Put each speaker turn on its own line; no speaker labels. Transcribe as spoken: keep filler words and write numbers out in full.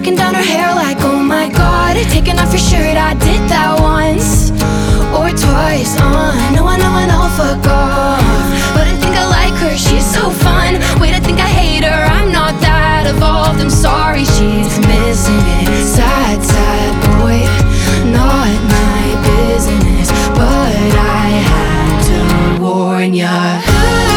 looking down her hair like, oh my god, taking off your shirt, I did that once or twice. Uh, no, I know I know, fuck off. But I think I like her, she's so fun. Wait, I think I hate her, I'm not that evolved. I'm sorry, she's missing it. Sad, sad boy, not my business, but I had to warn ya.